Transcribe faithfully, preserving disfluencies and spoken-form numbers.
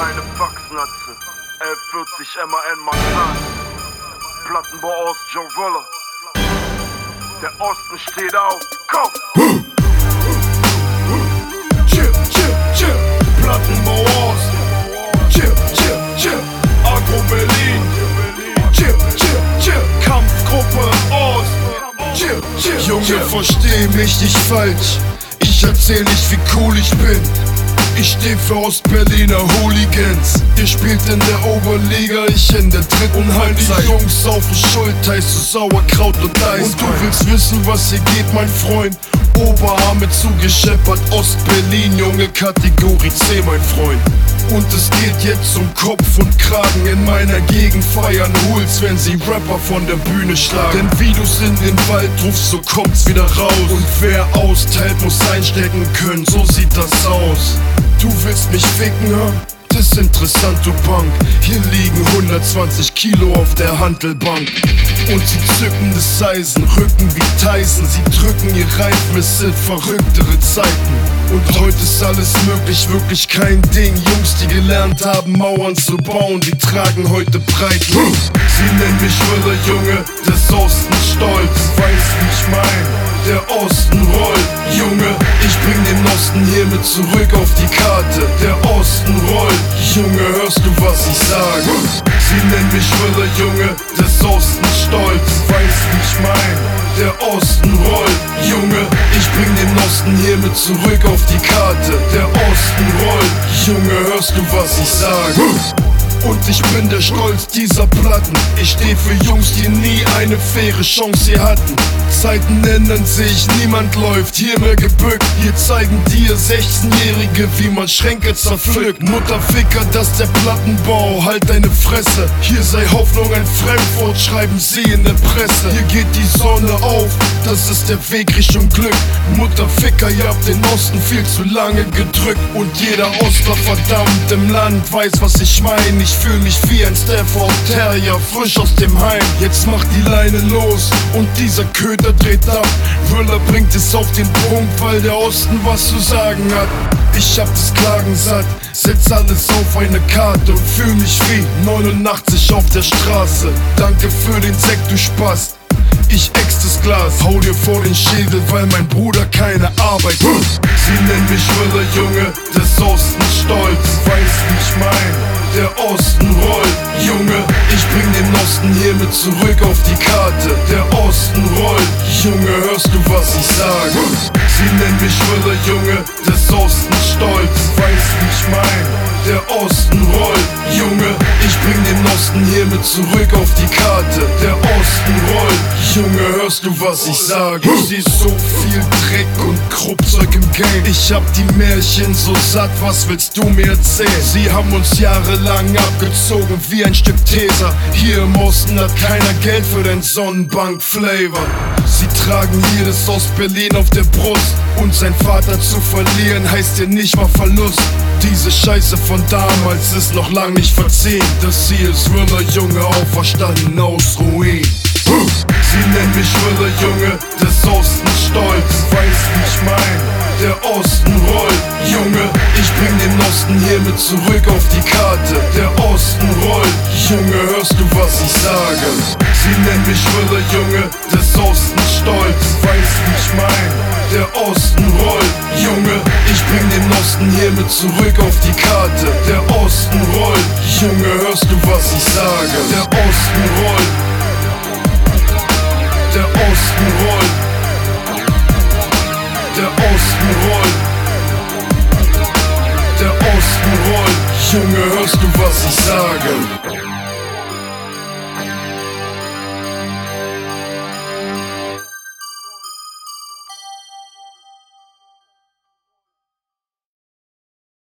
Kleine Faxnatze, elf vierzig M A N Marzahn, Plattenbau aus Joe Roller. Der Osten steht auf, komm! Chip, chip, chip, Plattenbau Ost. Chip, chip, chip, Agro Berlin. Chip, chip, chip, Kampfgruppe Ost. Chip, chip, Junge, versteh mich nicht falsch. Ich erzähl nicht, wie cool ich bin. Ich steh für Ostberliner Hooligans. Ihr spielt in der Oberliga, ich in der dritten. Und halt die Jungs auf den Schulteis zu Sauerkraut und Eis. Und du willst wissen, was hier geht, mein Freund? Oberarme zugescheppert, Ostberlin, Junge, Kategorie C, mein Freund. Und es geht jetzt um Kopf und Kragen. In meiner Gegend feiern Hools, wenn sie Rapper von der Bühne schlagen. Denn wie du's in den Wald rufst, so kommt's wieder raus. Und wer austeilt, muss einstecken können, so sieht das aus. Du willst mich ficken, hä? Das ist interessant, du Punk. Hier liegen hundertzwanzig Kilo auf der Hantelbank. Und sie zücken das Eisen, Rücken wie Tyson. Sie drücken ihr Reifen, es sind verrücktere Zeiten. Und heute ist alles möglich, wirklich kein Ding. Jungs, die gelernt haben, Mauern zu bauen, die tragen heute Breiten. Sie nennen mich Willer, Junge, des Osten stolz. Weiß, wie ich mein, der Osten rollt. Junge, ich bring den Osten hiermit zurück auf die Karte. Der Osten rollt. Junge, hörst du, was ich sage? Sie nennen mich Willer, Junge, des Osten stolz. Weiß, wie ich mein, der Osten rollt. Junge, ich bring den Osten hiermit zurück auf die Karte. Der Osten rollt. Junge, hörst du, was ich sage? Und ich bin der Stolz dieser Platten. Ich steh für Jungs, die nie eine faire Chance hier hatten. Zeiten ändern sich, niemand läuft hier mehr gebückt. Hier zeigen dir sechzehnjährige, wie man Schränke zerpflückt. Mutterficker, das ist der Plattenbau, halt deine Fresse. Hier sei Hoffnung ein Fremdwort, schreiben sie in der Presse. Hier geht die Sonne auf, das ist der Weg Richtung Glück. Mutterficker, ihr habt den Osten viel zu lange gedrückt. Und jeder Ostler verdammt im Land weiß, was ich mein. Ich fühl mich wie ein Stafford Terrier, frisch aus dem Heim. Jetzt macht die Leine los und dieser Köter dreht ab. Willer bringt es auf den Punkt, weil der Osten was zu sagen hat. Ich hab das Klagen satt, setz alles auf eine Karte und fühl mich wie neunundachtzig auf der Straße. Danke für den Sekt, du Spast. Ich ex das Glas, hau dir vor den Schädel, weil mein Bruder keine Arbeit hat. Sie nennen mich Willer, Junge, des Osten stolz. Weiß, wie ich mein, der Osten rollt. Junge, ich bring den Osten hiermit zurück auf die Karte. Der Osten rollt. Junge, hörst du, was ich sage? Sie nennen mich Willer, Junge, des Osten stolz. Weiß, wie ich mein, der Osten rollt. Junge, ich bring den Osten hiermit zurück auf die Karte. Der Osten rollt. Junge, hörst du, was ich sage? Ich seh so viel Dreck und Kruppzeug im Game. Ich hab die Märchen so satt, was willst du mir erzählen? Sie haben uns jahrelang abgezogen wie ein Stück Teser. Hier im Osten hat keiner Geld für den Sonnenbank-Flavor. Sie tragen hier das Ostberlin auf der Brust. Und sein Vater zu verlieren heißt ja nicht mal Verlust. Diese Scheiße von damals ist noch lang nicht verziehen. Das hier ist Willer, Junge, auferstanden aus Ruin. Sie nennen mich Willer, Junge, des Osten stolz. Weiß, wie ich mein, der Osten rollt. Junge, ich bring den Osten hiermit zurück auf die Karte. Der Osten rollt. Junge, hörst du, was ich sage? Sie nennen mich Willer, Junge, des Osten stolz. Weiß, wie ich mein, der Osten rollt. Junge, ich bring den Osten hiermit zurück auf die Karte. Der Osten rollt. Junge, hörst du, was ich sage? Der Osten rollt. Der Osten rollt. Der Osten rollt. Der Osten rollt. Junge, hörst du, was ich sage?